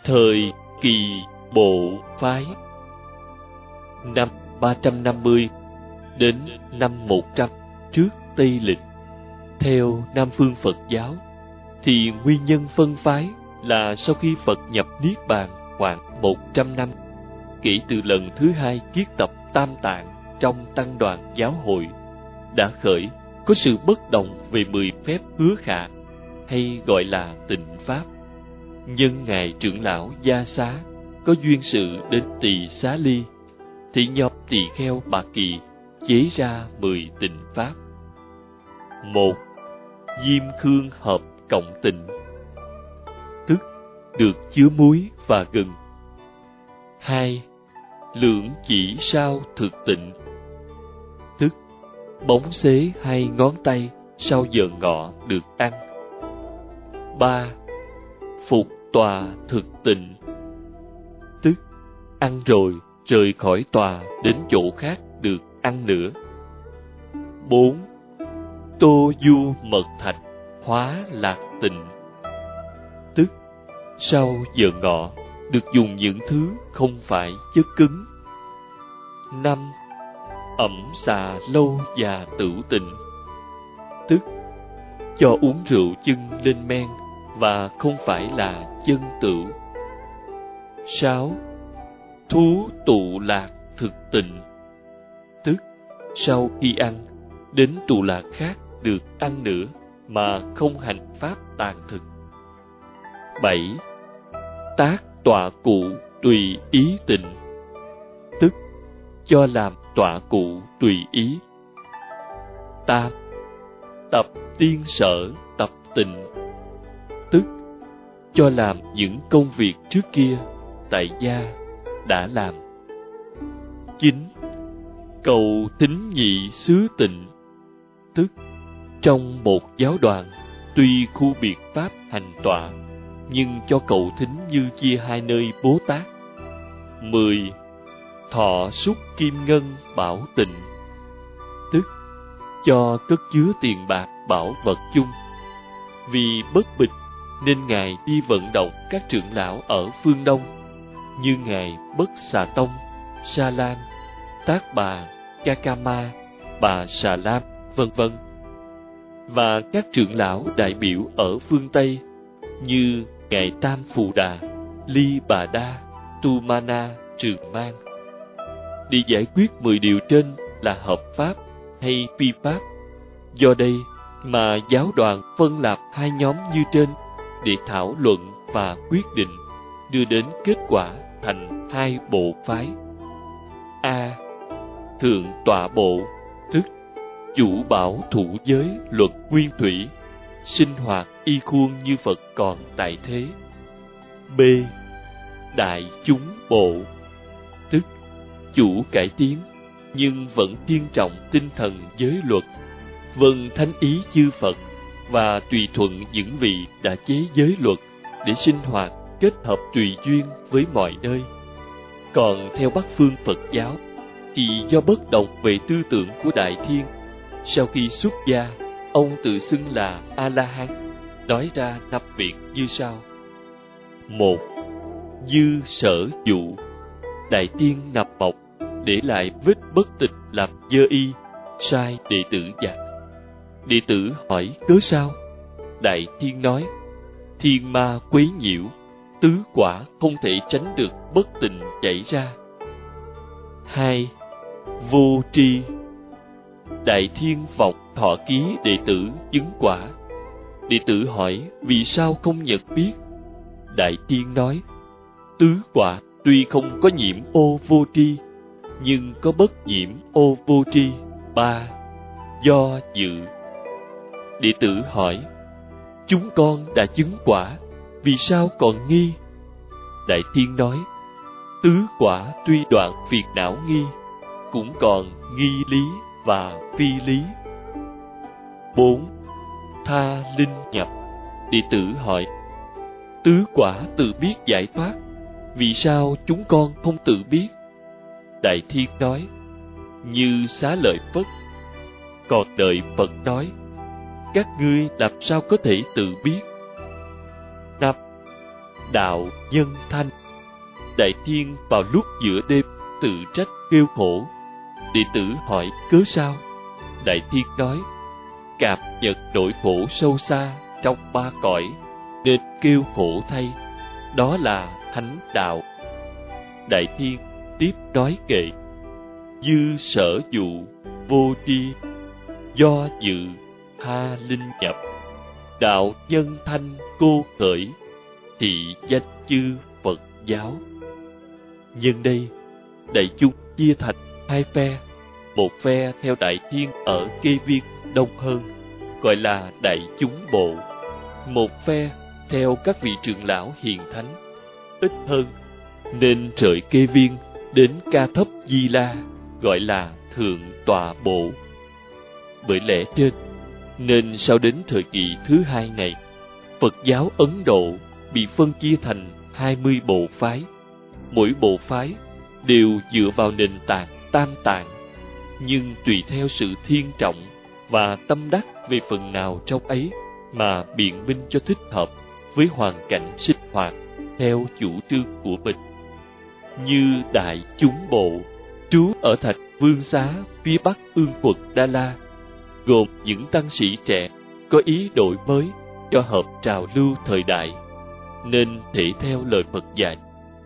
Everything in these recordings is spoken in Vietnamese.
Thời Kỳ Bộ Phái. Năm 350 đến năm 100 trước Tây Lịch. Theo Nam Phương Phật giáo, thì nguyên nhân phân phái là sau khi Phật nhập Niết Bàn khoảng 100 năm, kể từ lần thứ hai kiết tập Tam Tạng trong Tăng đoàn Giáo hội, đã khởi có sự bất đồng về 10 phép hứa khả, hay gọi là tịnh Pháp. Nhân Ngài trưởng lão Gia Xá có duyên sự đến Tỳ Xá Ly, thì nhóm tỳ kheo Bà Kỳ chế ra 10 tịnh Pháp. 1. Diêm khương hợp cộng tịnh, tức được chứa muối và gừng. 2. Lưỡng chỉ sao thực tịnh, tức bóng xế 2 ngón tay sau giờ ngọ được ăn. 3. Phục tòa thực tịnh, tức ăn rồi rời khỏi tòa đến chỗ khác được ăn nữa. 4. Tô du mật thạch hóa lạc tịnh, tức sau giờ ngọ được dùng những thứ không phải chất cứng. 5. Ẩm xà lâu và tửu tịnh, tức cho uống rượu chân lên men và không phải là chân tửu. 6. Thú tụ lạc thực tịnh, tức sau khi ăn đến tụ lạc khác được ăn nữa mà không hành pháp tàn thực. 7. Tác tọa cụ tùy ý tịnh, tức cho làm tọa cụ tùy ý. 8. Tập tiên sở tập tịnh, tức cho làm những công việc trước kia tại gia đã làm. 9. Cầu thính nhị xứ tịnh, tức trong một giáo đoàn tuy khu biệt pháp hành tọa, nhưng cho cầu thính như chia 2 nơi Bố Tát. 10. Thọ xúc kim ngân bảo tịnh, tức cho cất chứa tiền bạc bảo vật chung. Vì bất bình nên Ngài đi vận động các trưởng lão ở phương Đông, như Ngài Bất Xà Tông, Sa Lan, Tác Bà, Kakama, Bà Xà Lam, vân vân, và các trưởng lão đại biểu ở phương Tây như Ngài Tam Phù Đà, Ly Bà Đa, Tu Ma Na, Trường Mang, để giải quyết 10 điều trên là hợp pháp hay phi pháp. Do đây mà giáo đoàn phân lập 2 nhóm như trên để thảo luận và quyết định, đưa đến kết quả thành 2 bộ phái. A. Thượng tọa bộ, tức chủ bảo thủ giới luật nguyên thủy, sinh hoạt y khuôn như Phật còn tại thế. B. Đại chúng bộ, tức chủ cải tiến nhưng vẫn kiên trọng tinh thần giới luật, vâng thánh ý chư Phật và tùy thuận những vị đã chế giới luật để sinh hoạt kết hợp tùy duyên với mọi nơi. Còn theo Bắc phương Phật giáo thì do bất đồng về tư tưởng của Đại Thiên, sau khi xuất gia, ông tự xưng là A-la-hán, nói ra 5 việc như sau. 1. Dư sở dụ, Đại Tiên nạp mộc, để lại vết bất tịch làm dơ y, sai đệ tử giặt. Đệ tử hỏi cớ sao? Đại Thiên nói, thiên ma quấy nhiễu, tứ quả không thể tránh được bất tịnh chảy ra. 2. Vô tri, Đại Thiên vọng thọ ký đệ tử chứng quả. Đệ tử hỏi vì sao không nhận biết? Đại Thiên nói, tứ quả tuy không có nhiễm ô vô tri, nhưng có bất nhiễm ô vô tri. 3. Do dự. Đệ tử hỏi, chúng con đã chứng quả, vì sao còn nghi? Đại Thiên nói, tứ quả tuy đoạn phiền não nghi, cũng còn nghi lý và phi lý. 4. Tha linh nhập. Đệ tử hỏi, tứ quả tự biết giải thoát, vì sao chúng con không tự biết? Đại Thiên nói, như Xá Lợi Phất. Còn đợi Phật nói, các ngươi làm sao có thể tự biết? 5. đạo nhân thanh. Đại Thiên vào lúc giữa đêm tự trách kêu khổ. Đệ tử hỏi cớ sao? Đại Thiên nói, cạp nhật nỗi khổ sâu xa trong ba cõi, nên kêu khổ thay. Đó là thánh đạo. Đại Thiên tiếp nói kệ: dư sở dụ vô tri, do dự tha linh nhập. Đạo nhân thanh cô khởi, thị danh chư Phật giáo. Nhân đây, đại chúng chia thành hai phe. Một phe theo Đại Thiên ở Kê Viên đông hơn, gọi là đại chúng bộ. Một phe theo các vị trưởng lão hiền thánh, ít hơn, nên rời Kê Viên đến Ca Thấp Di La, gọi là thượng tọa bộ. Bởi lẽ trên, nên sau đến thời kỳ thứ hai này, Phật giáo Ấn Độ bị phân chia thành 20 bộ phái. Mỗi bộ phái đều dựa vào nền tảng tam tạng, nhưng tùy theo sự thiên trọng và tâm đắc về phần nào trong ấy mà biện minh cho thích hợp với hoàn cảnh sinh hoạt theo chủ trương của mình. Như đại chúng bộ trú ở thành Vương Xá phía bắc Ương Quật Đa La, gồm những tăng sĩ trẻ có ý đổi mới cho hợp trào lưu thời đại, nên thể theo lời Phật dạy.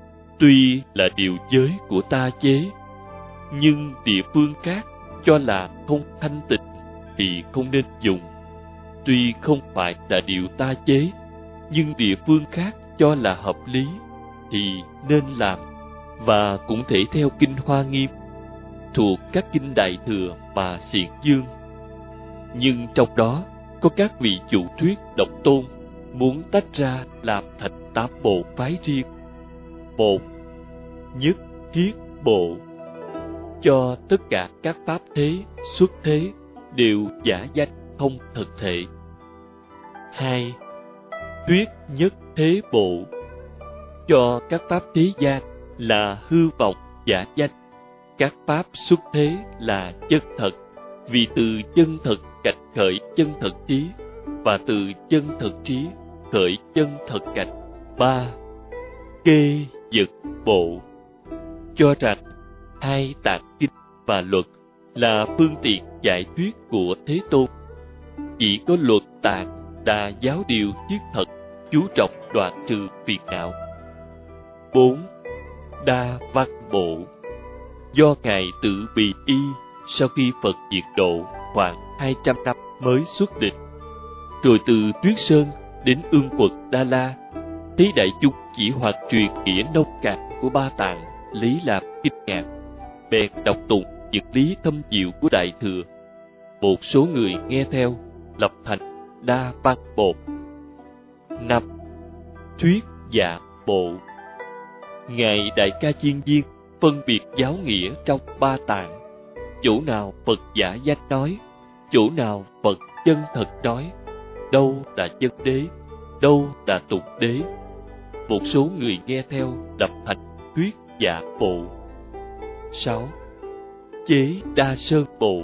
Tuy là điều giới của ta chế, nhưng địa phương khác cho là không thanh tịnh thì không nên dùng. Tuy không phải là điều ta chế, nhưng địa phương khác cho là hợp lý thì nên làm. Và cũng thể theo kinh Hoa Nghiêm, thuộc các kinh Đại Thừa mà xiển dương. Nhưng trong đó có các vị chủ thuyết độc tôn muốn tách ra làm thành 8 bộ phái riêng. Một, nhất thiết bộ, cho tất cả các pháp thế, xuất thế đều giả danh không thật thể. 2. Thuyết nhất thế bộ, cho các pháp thế gian là hư vọng giả danh, các pháp xuất thế là chân thật, vì từ chân thật cảnh khởi chân thật trí, và từ chân thật trí khởi chân thật cảnh. 3. Kê dật bộ, cho rằng hai tạng kinh và luật là phương tiện giải thuyết của Thế Tôn. Chỉ có luật tạng là giáo điều thiết thật, chú trọng đoạn trừ phiền não. 4. Đa văn bộ, do Ngài Tự Bì Y sau khi Phật diệt độ khoảng 200 năm mới xuất định. Rồi từ Tuyết Sơn đến Ương Quật Đa La, thấy đại chúng chỉ hoạt truyền nghĩa nông cạn của Ba Tạng lấy làm kinh ngạc, bèn đọc tụng những lý thâm diệu của Đại Thừa. Một số người nghe theo, lập thành Đa Văn Bộ. 5. Thuyết Dạ Bộ, Ngài Đại Ca Chiên Viên phân biệt giáo nghĩa trong Ba Tạng, chỗ nào Phật giả danh nói, chỗ nào Phật chân thật nói, đâu là chân đế, đâu là tục đế. Một số người nghe theo lập thành Thuyết Dạ Bộ. 6. Chế Đa Sơn Bộ.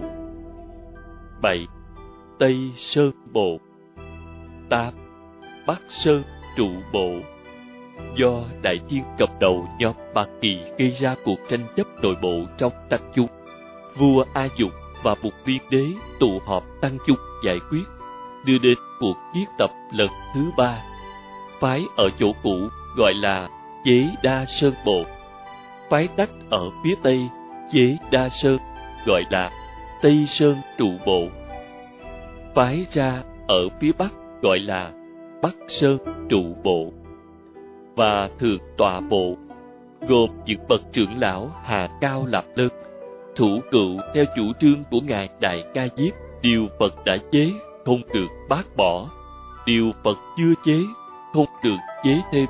7. Tây Sơn Bộ. 8. Bắc Sơn Trụ Bộ, do Đại Thiên cầm đầu nhóm Bạc Kỳ gây ra cuộc tranh chấp nội bộ trong tăng chúng. Vua A Dục và Mục Viên Đế tụ họp tăng chúng giải quyết, đưa đến cuộc chiết tập lần thứ 3. Phái ở chỗ cũ gọi là Chế Đa Sơn Bộ, phái tách ở phía tây Chế Đa Sơn gọi là Tây Sơn Trụ Bộ, phái ra ở phía bắc gọi là Bắc Sơn Trụ Bộ. Và Thượng Tọa Bộ, gồm những bậc trưởng lão hạ cao lập lớn, thủ cựu theo chủ trương của Ngài Đại Ca Diếp, điều Phật đã chế không được bác bỏ, điều Phật chưa chế không được chế thêm.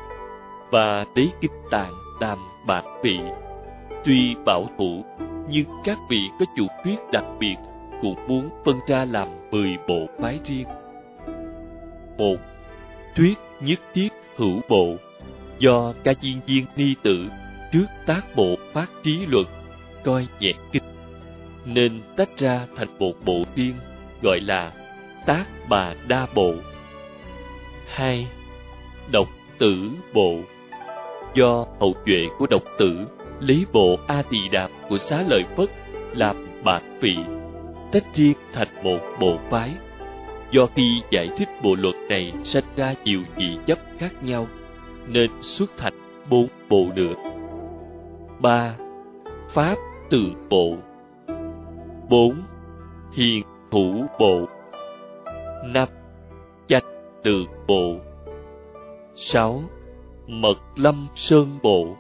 Và lấy kinh tạng làm bản vị. Tuy bảo thủ, nhưng các vị có chủ thuyết đặc biệt cũng muốn phân ra làm 10 bộ phái riêng. 1. Thuyết nhất thiết hữu bộ, do Ca Chiên Viên Ni Tử trước tác bộ phát trí luận, coi nhẹ kinh, nên tách ra thành một bộ riêng, gọi là Tác Bà Đa Bộ. 2. Độc Tử Bộ. Do hậu duệ của Độc Tử lấy bộ A Tỳ Đàm của Xá Lợi Phất làm bạt vị, tách riêng thành một bộ phái. Do khi giải thích bộ luật này sanh ra nhiều dị chấp khác nhau, nên xuất thành 4 bộ nữa. 3. Pháp Tượng Bộ. 4. Hiền Thủ Bộ. 5. Chánh Tượng Bộ. 6. Mật Lâm Sơn Bộ.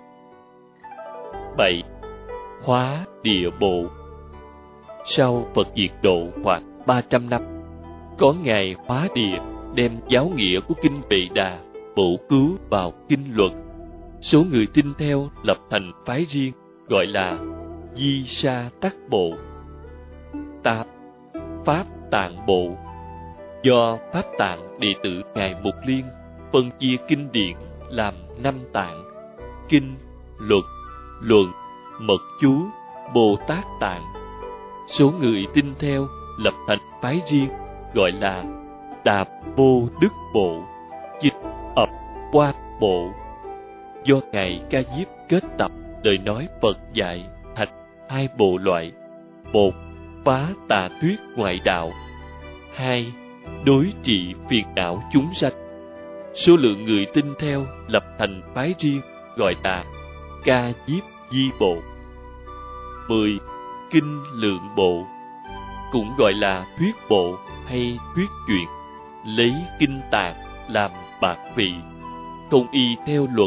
7. Hóa Địa Bộ. Sau Phật diệt độ khoảng 300 năm, có Ngài Hóa Địa đem giáo nghĩa của Kinh Vệ Đà bổ cứu vào Kinh Luật. Số người tin theo lập thành phái riêng gọi là Di Sa Tắc Bộ. 8. Pháp Tạng Bộ. Do Pháp Tạng đệ tử Ngài Mục Liên phân chia kinh điển làm 5 tạng: Kinh, Luật, Luận, Mật Chú, Bồ Tát Tạng. Số người tin theo lập thành phái riêng gọi là Đạp Vô Đức Bộ, Dịch Ập Quát Bộ. Do Ngài Ca Diếp kết tập lời nói Phật dạy thành 2 bộ loại: 1. Phá tà thuyết ngoại đạo. 2. Đối trị phiền não chúng sanh. Số lượng người tin theo lập thành phái riêng gọi là Ca Diếp Di Bộ. 10. Kinh Lượng Bộ, cũng gọi là thuyết bộ hay thuyết chuyện, lấy kinh tạng làm bạt vị, không y theo luật.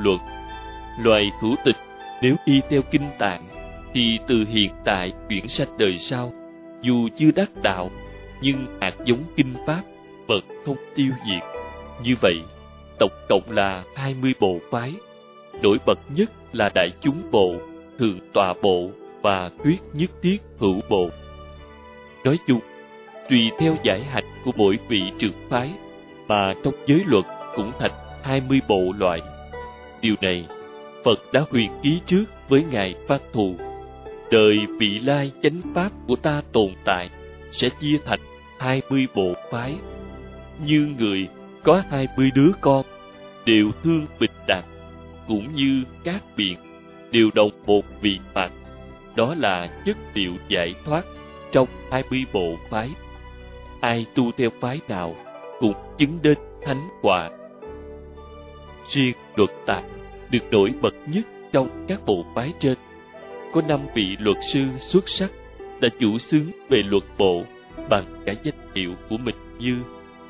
Loài hữu tịch nếu y theo kinh tạng thì từ hiện tại chuyển sanh đời sau, dù chưa đắc đạo nhưng hạt giống kinh pháp vẫn không tiêu diệt. Như vậy, tổng cộng là 20 bộ phái. Nổi bật nhất là Đại Chúng Bộ, Thượng Tọa Bộ và Thuyết Nhất Thiết Hữu Bộ. Nói chung, tùy theo giải hạnh của mỗi vị trưởng phái mà trong giới luật cũng thành 20 bộ loại. Điều này Phật đã huyền ký trước với Ngài Phát Thù. Đời vị lai chánh pháp của ta tồn tại sẽ chia thành 20 bộ phái. Như người có 20 đứa con đều thương bình đẳng, cũng như các biển đều đồng một vị phật. Đó là chất liệu giải thoát trong 20 bộ phái. Ai tu theo phái nào cũng chứng đến thánh quả. Riêng luật tạng được nổi bật nhất trong các bộ phái trên. Có 5 vị luật sư xuất sắc đã chủ xướng về luật bộ bằng cả danh hiệu của mình như: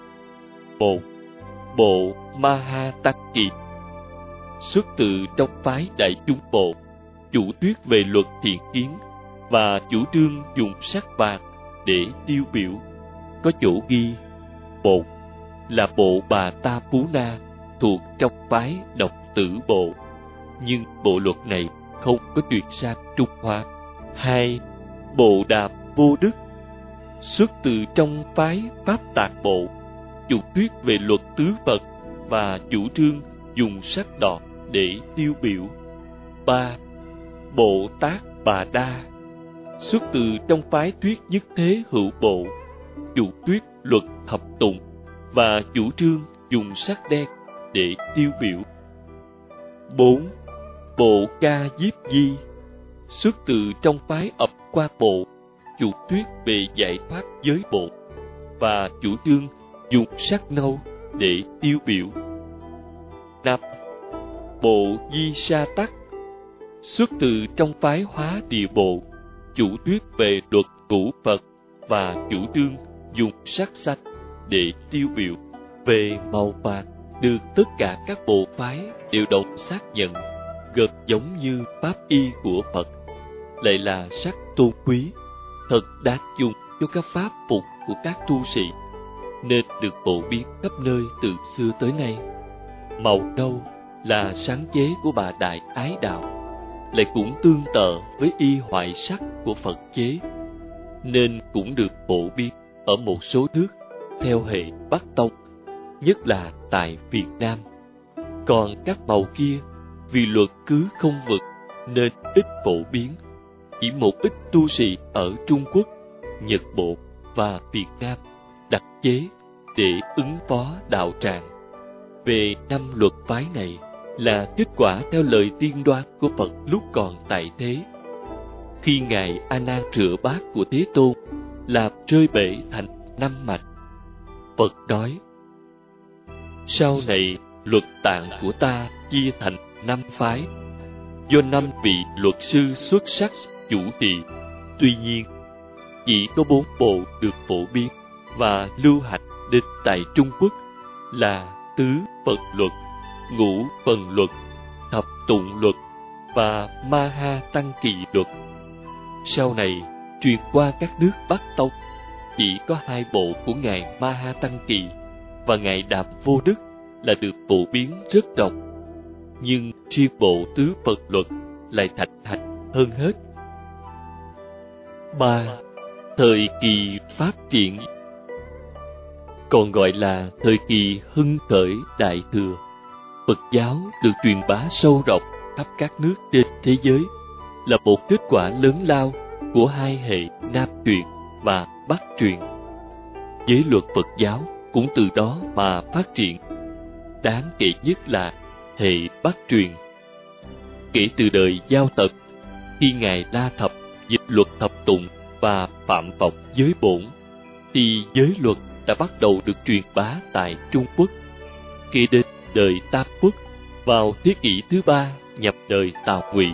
1. Bộ Mahataki, xuất từ trong phái Đại Chúng Bộ, chủ thuyết về luật thiện kiến và chủ trương dùng sắc vàng để tiêu biểu. Có chỗ ghi: 1. Là bộ Bà Ta Phú Na thuộc trong phái Độc Tử Bộ, nhưng bộ luật này không có truyền sang Trung Hoa. 2. Bộ Đàm Vô Đức, xuất từ trong phái Pháp Tạng Bộ, chủ thuyết về luật tứ Phật và chủ trương dùng sắc đọt để tiêu biểu. 3. Bộ Tát Bà Đa, xuất từ trong phái Thuyết Nhất Thế Hữu Bộ, chủ thuyết luật thập tụng và chủ trương dùng sắc đen để tiêu biểu. 4. Bộ Ca Diếp Di, xuất từ trong phái Ập Qua Bộ, chủ thuyết về giải thoát giới bộ và chủ trương dùng sắc nâu để tiêu biểu. 5. Bộ Di Sa Tắc, xuất từ trong phái Hóa Địa Bộ, chủ thuyết về luật cũ Phật và chủ trương dùng sắc xanh để tiêu biểu. Về màu vàng, được tất cả các bộ phái đều đồng xác nhận gần giống như pháp y của Phật, lại là sắc tôn quý, thật đáng dùng cho các pháp phục của các tu sĩ, nên được phổ biến khắp nơi từ xưa tới nay. Màu nâu là sáng chế của bà Đại Ái Đạo, lại cũng tương tự với y hoại sắc của Phật chế, nên cũng được phổ biến ở một số nước theo hệ Bắc Tông, nhất là tại Việt Nam. Còn các màu kia vì luật cứ không vượt nên ít phổ biến. Chỉ một ít tu sĩ ở Trung Quốc, Nhật Bộ và Việt Nam đặt chế để ứng phó đạo tràng. về 5 luật phái này là kết quả theo lời tiên đoán của Phật lúc còn tại thế. Khi Ngài A Nan rửa bát của Thế Tôn làm rơi bể thành 5 mạch, Phật nói: sau này luật tạng của ta chia thành 5 phái, do 5 vị luật sư xuất sắc chủ trì. Tuy nhiên, chỉ có 4 bộ được phổ biến và lưu hành đến tại Trung Quốc là Tứ Phật luật, Ngũ Phần luật, Thập Tụng luật và Ma Ha Tăng Kỳ luật. Sau này truyền qua các nước Bắc Tông, chỉ có 2 bộ của ngài Ma Ha Tăng Kỳ và ngài Đàm Vô Đức là được phổ biến rất rộng, nhưng riêng bộ Tứ Phật luật lại thịnh hành hơn hết. 3. Thời kỳ phát triển, còn gọi là thời kỳ hưng khởi đại thừa. Phật giáo được truyền bá sâu rộng khắp các nước trên thế giới là một kết quả lớn lao của 2 hệ Nam truyền và Bắc truyền. Giới luật Phật giáo cũng từ đó mà phát triển. Đáng kể nhất là hệ Bắc truyền. Kể từ đời Giao Tần, khi ngài La Thập dịch luật Thập Tụng và Phạm Vọng giới bổn, thì giới luật đã bắt đầu được truyền bá tại Trung Quốc. Kế đến đời Tam Quốc, vào thế kỷ thứ 3 nhập đời Tào Ngụy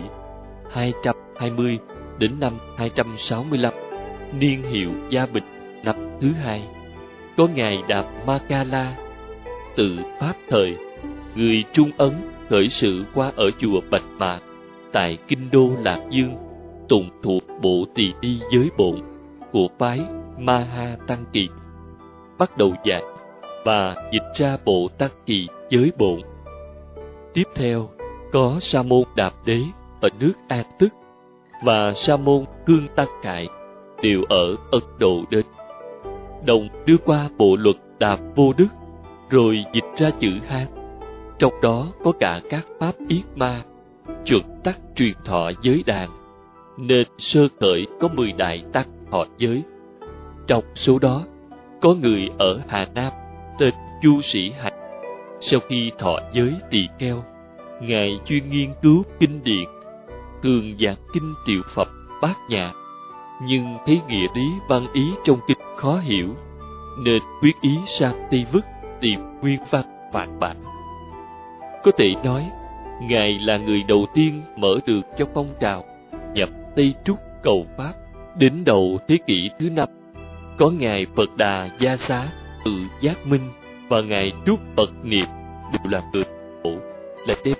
220 đến năm 265, niên hiệu Gia Bình năm thứ 2, có ngài Đạt Ma Ca La, tự Pháp thời, người Trung Ấn khởi sự qua ở chùa Bạch Mã tại kinh đô Lạc Dương, tụng thuộc bộ Tỳ Ni giới bổn của phái Ma Ha Tăng Kỳ, bắt đầu dạy và dịch ra bộ Tăng Kỳ giới bổn. Tiếp theo có Sa môn Đạp Đế ở nước An Tức và Sa môn Cương Tăng Cải đều ở Ấn Độ đến, đồng đưa qua bộ luật Đạp Vô Đức, rồi dịch ra chữ Hán. Trong đó có cả các pháp yết ma, chuẩn tắc truyền thọ giới đàn, nên sơ khởi có 10 đại tăng thọ giới. Trong số đó có người ở Hà Nam tên Chu Sĩ Hạnh. Sau khi thọ giới tỳ kheo, ngài chuyên nghiên cứu kinh điển, thường giảng kinh Triệu Phật Bát Nhã, nhưng thấy nghĩa lý văn ý trong kinh khó hiểu, nên quyết ý sang Tây Vức tìm nguyên văn phản bản. Có thể nói, ngài là người đầu tiên mở đường cho phong trào nhập Tây Trúc cầu Pháp. Đến đầu thế kỷ thứ 5, có ngài Phật Đà Gia Xá, Tự Giác Minh và ngài Trúc Bật Nghiệp đều là người bộ là đem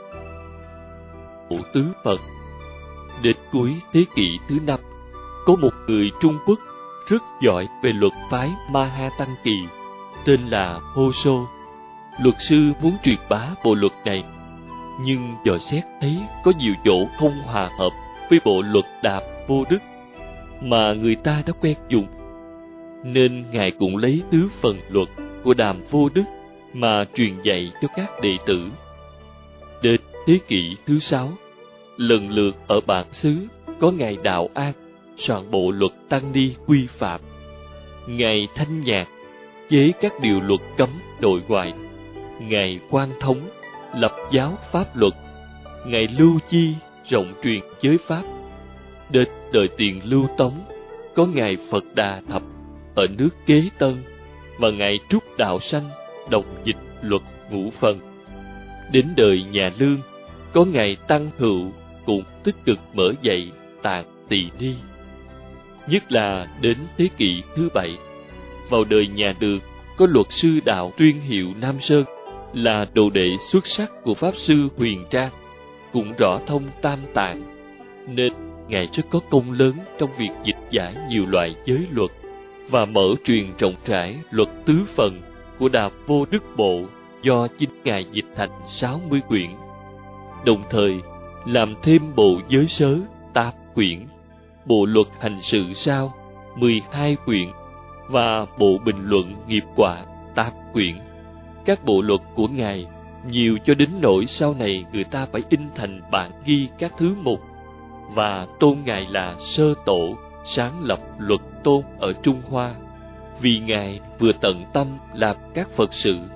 bộ tứ Phật. Đến cuối thế kỷ thứ 5, có một người Trung Quốc rất giỏi về luật phái Ma Ha Tăng Kỳ, tên là Hô Sô. Luật sư muốn truyền bá bộ luật này, nhưng dò xét thấy có nhiều chỗ không hòa hợp với bộ luật Đạp Vô Đức mà người ta đã quen dùng, nên ngài cũng lấy tứ phần luật của Đàm Vô Đức mà truyền dạy cho các đệ tử. Đến thế kỷ thứ 6, lần lượt ở bản xứ có ngài Đạo An soạn bộ luật Tăng Ni quy phạm, ngài Thanh Nhạc chế các điều luật cấm nội ngoại, ngài Quang Thống lập giáo pháp luật, ngài Lưu Chi rộng truyền giới pháp. Đến đời Tiền Lưu Tống, có ngài Phật Đà Thập ở nước Kế Tân và ngài Trúc Đạo Sanh đồng dịch luật ngũ phần. Đến đời Nhà Lương, có ngài Tăng Hữu cũng tích cực mở dạy Tạng Tỳ Ni. Nhất là đến thế kỷ thứ 7, vào đời Nhà Đường, có luật sư đạo Tuyên Hiệu Nam Sơn là đồ đệ xuất sắc của Pháp Sư Huyền Trang, cũng rõ thông tam tạng, nên ngài rất có công lớn trong việc dịch giải nhiều loại giới luật và mở truyền rộng rãi luật tứ phần của Đạp Vô Đức Bộ do chính ngài dịch thành 60 quyển, đồng thời làm thêm bộ giới sớ 8 quyển, bộ luật hành sự sao 12 quyển và bộ bình luận nghiệp quả 8 quyển. Các bộ luật của ngài nhiều cho đến nỗi sau này người ta phải in thành bản ghi các thứ mục, và tôn ngài là sơ tổ sáng lập luật tôn ở Trung Hoa, vì ngài vừa tận tâm làm các Phật sự,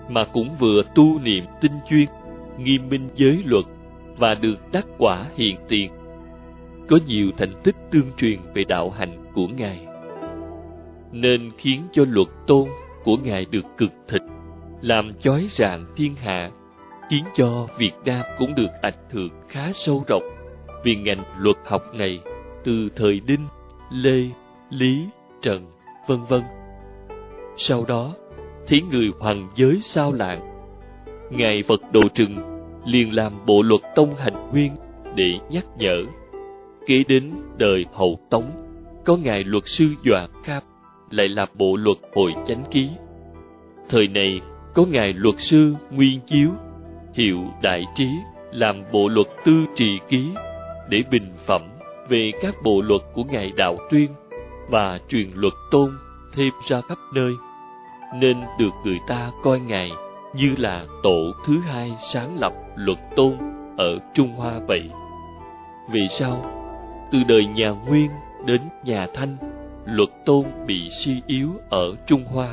mà cũng vừa tu niệm tinh chuyên, nghiêm minh giới luật và được đắc quả hiện tiền. Có nhiều thành tích tương truyền về đạo hạnh của Ngài, nên khiến cho luật tôn của Ngài được cực thịnh, làm chói rạng thiên hạ, khiến cho Việt Nam cũng được ảnh hưởng khá sâu rộng vì ngành luật học này từ thời Đinh, Lê, Lý, Trần, vân vân. Sau đó, thấy người hoàng giới xao lãng, Ngài Phật Độ Trừng liền làm bộ luật tông hành nguyên để nhắc nhở. Kế đến đời Hậu Tống, có Ngài luật sư Doãn Kham lại làm bộ luật Hội Chánh Ký. Thời này có Ngài luật sư Nguyên Chiếu, hiệu Đại Trí làm bộ luật Tư Trì Ký để bình phẩm về các bộ luật của Ngài Đạo Tuyên và truyền luật tôn thêm ra khắp nơi, nên được người ta coi Ngài như là tổ thứ hai sáng lập luật tôn ở Trung Hoa vậy. Vì sao? Từ đời nhà Nguyên đến nhà Thanh, luật tôn bị suy yếu ở Trung Hoa.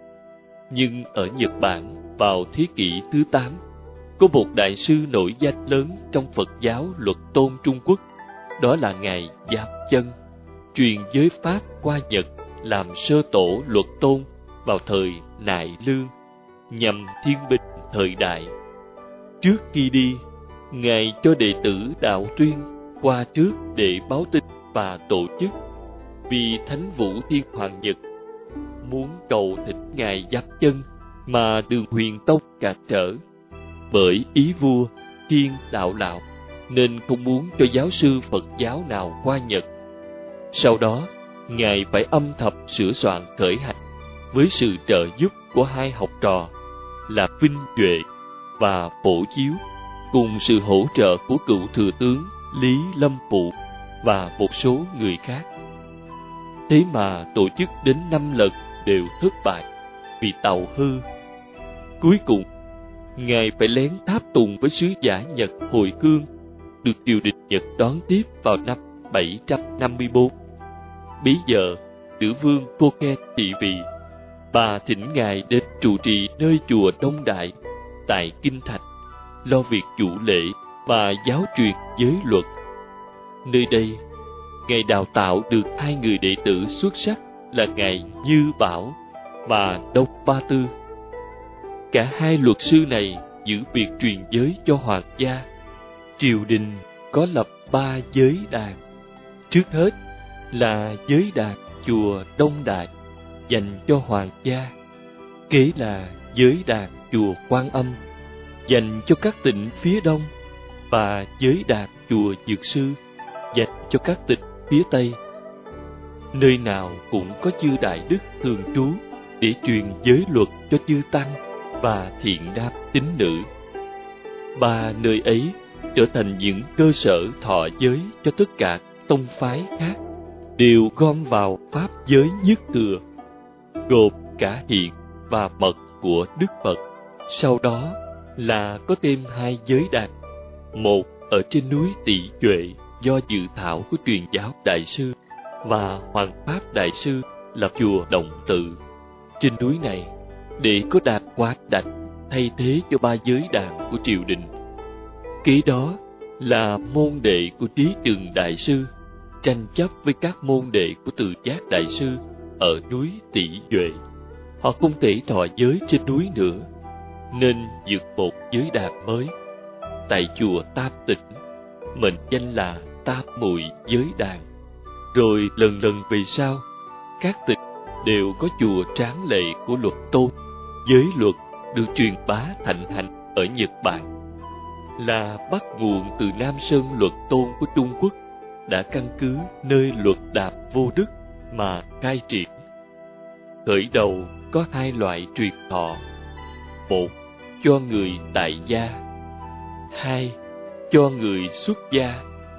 Nhưng ở Nhật Bản vào thế kỷ thứ 8, có một đại sư nổi danh lớn trong Phật giáo luật tôn Trung Quốc, đó là Ngài Giáp Chân, truyền giới Pháp qua Nhật làm sơ tổ luật tôn vào thời Nại Lương, nhằm thiên bình thời đại. Trước khi đi, Ngài cho đệ tử Đạo Tuyên qua trước để báo tin và tổ chức, vì Thánh Vũ Thiên Hoàng Nhật muốn cầu thỉnh Ngài Giáp Chân mà Đường Huyền Tông cản trở. Bởi ý vua Thiên Đạo Lão nên không muốn cho giáo sư Phật giáo nào qua Nhật. Sau đó, Ngài phải âm thầm sửa soạn khởi hành với sự trợ giúp của hai học trò là Vinh Duệ và Phổ Chiếu, cùng sự hỗ trợ của cựu thừa tướng Lý Lâm Phụ và một số người khác. Thế mà tổ chức đến 5 lần đều thất bại vì tàu hư. Cuối cùng, Ngài phải lén tháp tùng với sứ giả Nhật Hồi Cương, được triều đình Nhật đón tiếp vào năm 754. Bấy giờ, nữ vương Koken trị vì, bà thỉnh Ngài đến trụ trì nơi chùa Đông Đại tại Kinh Thành, lo việc chủ lễ và giáo truyền giới luật. Nơi đây, Ngài đào tạo được 2 người đệ tử xuất sắc là Ngài Như Bảo và Đông Ba Tư. Cả 2 luật sư này giữ việc truyền giới cho hoàng gia. Triều đình có lập 3 giới đàn. Trước hết là giới đàn chùa Đông Đại dành cho hoàng gia, kế là giới đàn chùa Quan Âm dành cho các tỉnh phía đông, và giới đàn chùa Dược Sư dành cho các tỉnh phía tây. Nơi nào cũng có chư đại đức thường trú để truyền giới luật cho chư tăng và thiện nam tín nữ. 3 nơi ấy trở thành những cơ sở thọ giới cho tất cả tông phái khác, đều gom vào pháp giới nhất thừa, gồm cả hiện và mật của Đức Phật. Sau đó là có thêm 2 giới đàn, một ở trên núi Tỳ Duệ do dự thảo của truyền giáo đại sư, và Hoàng Pháp đại sư lập chùa Động Tự trên núi này để có đàn quán đảnh thay thế cho 3 giới đàn của triều đình. Kế đó là môn đệ của Trí Trừng đại sư tranh chấp với các môn đệ của Từ Giác đại sư ở núi Tỳ Duệ. Họ không thể thọ giới trên núi nữa, nên dựng một giới đàn mới tại chùa Tam Tịnh, mệnh danh là Tam Muội giới đàn. Rồi lần lần về sau, các tỉnh đều có chùa tráng lệ của luật tôn. Giới luật được truyền bá thịnh hành ở Nhật Bản, là bắt nguồn từ Nam Sơn luật tôn của Trung Quốc, đã căn cứ nơi luật đạp vô đức mà khai triển. Khởi đầu có 2 loại truyền thọ: một cho người tại gia, 2 cho người xuất gia.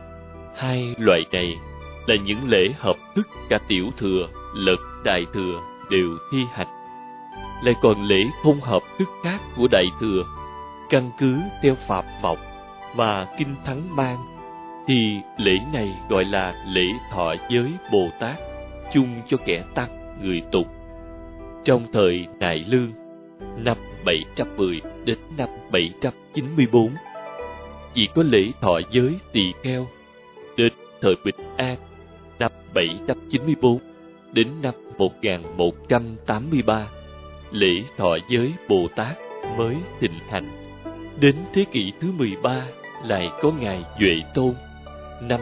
2 loại này là những lễ hợp thức cả tiểu thừa lẫn đại thừa đều thi hành. Lại còn lễ không hợp thức khác của đại thừa, căn cứ theo Phạm Vọng và Kinh Thắng Mang, thì lễ này gọi là lễ thọ giới Bồ Tát, chung cho kẻ tăng người tục. Trong thời Nại Lương, năm 710 đến năm 794. Chỉ có lễ thọ giới tỳ kheo. Đến thời Bình An năm 794 đến năm 1183, lễ thọ giới Bồ Tát mới thịnh hành. Đến thế kỷ thứ 13 lại có ngài Duệ Tôn năm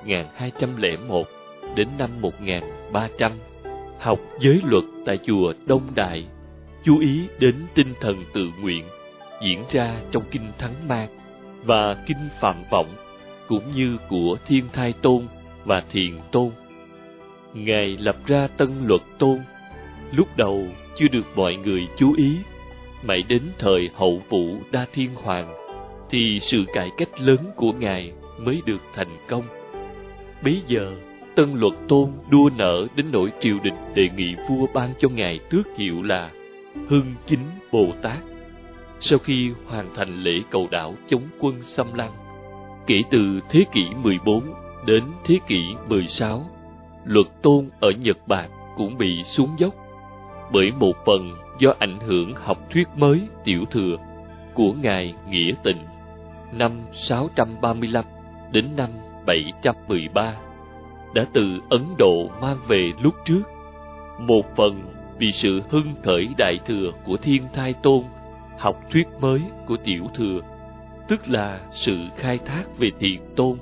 1201 đến năm 1300, học giới luật tại chùa Đông Đại, chú ý đến tinh thần tự nguyện diễn ra trong kinh Thắng Man và kinh Phạm Vọng, cũng như của Thiên Thai Tôn và Thiền Tôn. Ngài lập ra Tân Luật Tôn, lúc đầu chưa được mọi người chú ý, mãi đến thời Hậu Vũ Đa Thiên Hoàng thì sự cải cách lớn của Ngài mới được thành công. Bấy giờ Tân Luật Tôn đua nở đến nỗi triều đình đề nghị vua ban cho Ngài tước hiệu là Hưng Chính Bồ Tát. Sau khi hoàn thành lễ cầu đảo chống quân xâm lăng, kể từ thế kỷ 14 đến thế kỷ 16, Luật Tôn ở Nhật Bản cũng bị xuống dốc, bởi một phần do ảnh hưởng học thuyết mới tiểu thừa của ngài Nghĩa Tịnh năm 635 đến năm 713 đã từ Ấn Độ mang về lúc trước, một phần vì sự hưng khởi đại thừa của Thiên Thai Tôn, học thuyết mới của tiểu thừa, tức là sự khai thác về Thiền Tôn,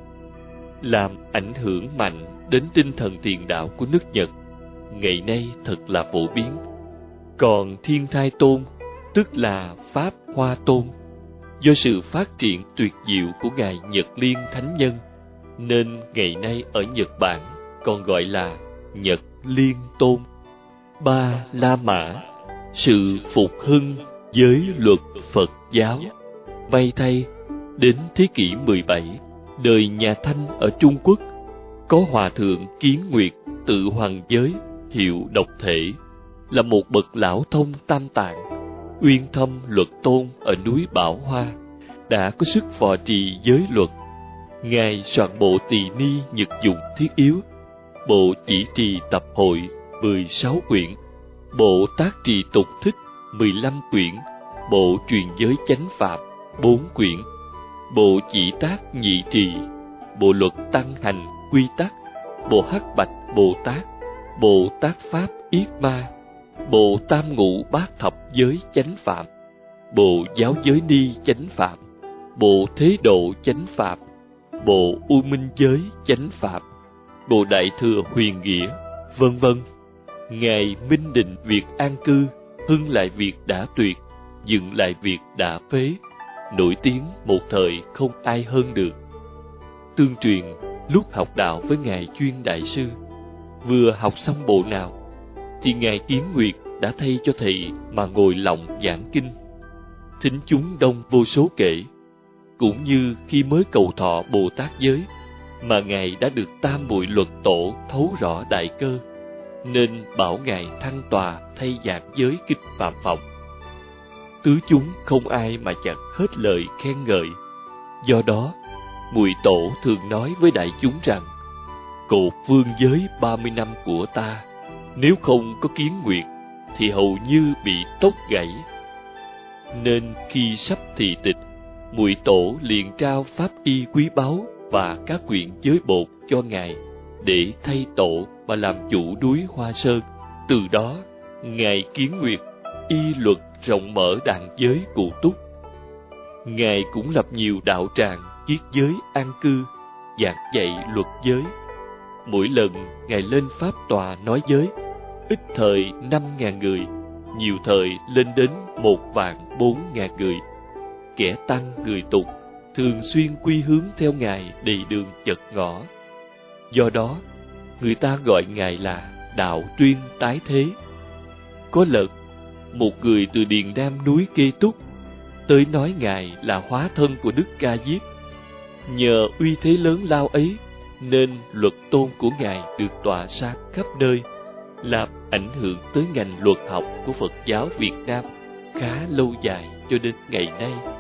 làm ảnh hưởng mạnh đến tinh thần thiền đạo của nước Nhật, ngày nay thật là phổ biến. Còn Thiên Thai Tôn, tức là Pháp Hoa Tôn, do sự phát triển tuyệt diệu của ngài Nhật Liên Thánh Nhân, nên ngày nay ở Nhật Bản còn gọi là Nhật Liên Tôn. Ba La Mã, sự phục hưng giới luật Phật giáo. May thay, đến thế kỷ 17, đời nhà Thanh ở Trung Quốc, có Hòa Thượng Kiến Nguyệt tự hoằng giới, hiệu Độc Thể, là một bậc lão thông tam tạng, uyên thâm luật tôn ở núi Bảo Hoa, đã có sức phò trì giới luật. Ngài soạn bộ Tỳ Ni Nhật Dụng Thiết Yếu, bộ Chỉ Trì Tập Hội 16 quyển, bộ Tác Trì Tục Thích 15 quyển, bộ Truyền Giới Chánh Pháp 4 quyển, bộ Chỉ Tác Nhị Trì, bộ Luật Tăng Hành Quy Tắc, bộ Hắc Bạch Bồ Tát, bộ Tác Pháp Yết Ma, bộ Tam Ngũ Bát Thập Giới Chánh Phạm, bộ Giáo Giới Ni Chánh Phạm, bộ Thế Độ Chánh Phạm, bộ U Minh Giới Chánh Phạm, bộ Đại Thừa Huyền Nghĩa, vân vân. Ngài minh định việc an cư, hưng lại việc đã tuyệt, dựng lại việc đã phế, nổi tiếng một thời không ai hơn được. Tương truyền, lúc học đạo với ngài Chuyên Đại Sư, vừa học xong bộ nào thì ngài Kiến Nguyệt đã thay cho thầy mà ngồi lọng giảng kinh, thính chúng đông vô số kể. Cũng như khi mới cầu thọ Bồ Tát giới, mà ngài đã được Tam Muội Luật Tổ thấu rõ đại cơ, nên bảo ngài thăng tòa thay giảng giới kinh Phạm Vọng. Tứ chúng không ai mà chẳng hết lời khen ngợi. Do đó, Muội Tổ thường nói với đại chúng rằng: cột vương giới 30 năm của ta, nếu không có Kiến Nguyệt thì hầu như bị tóc gãy. Nên khi sắp thị tịch, Muội Tổ liền trao pháp y quý báu và các quyển giới bột cho ngài để thay tổ và làm chủ núi Hoa Sơn. Từ đó, ngài Kiến Nguyệt y luật rộng mở đàn giới cụ túc. Ngài cũng lập nhiều đạo tràng kiết giới an cư, giảng dạy luật giới. Mỗi lần ngài lên pháp tòa nói giới, ít thời 5.000 người, nhiều thời lên đến 1.400.000 người. Kẻ tăng người tục thường xuyên quy hướng theo ngài đầy đường chật ngõ. Do đó, người ta gọi ngài là Đạo Tuyên Tái Thế. Có lần, một người từ Điền Nam núi Kê Túc tới nói ngài là hóa thân của Đức Ca Diếp. Nhờ uy thế lớn lao ấy, nên luật tôn của ngài được tỏa sáng khắp nơi, làm ảnh hưởng tới ngành luật học của Phật giáo Việt Nam khá lâu dài cho đến ngày nay.